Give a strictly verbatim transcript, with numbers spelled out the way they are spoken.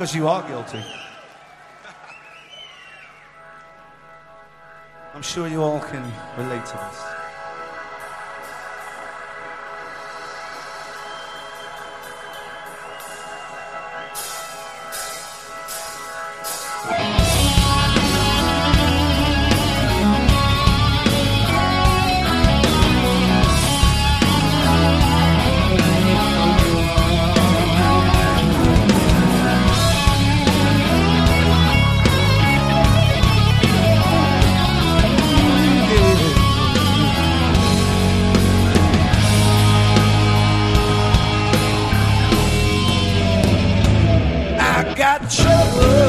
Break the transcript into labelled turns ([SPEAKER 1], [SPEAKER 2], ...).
[SPEAKER 1] Because you are guilty. I'm sure you all can relate to this. Got trouble.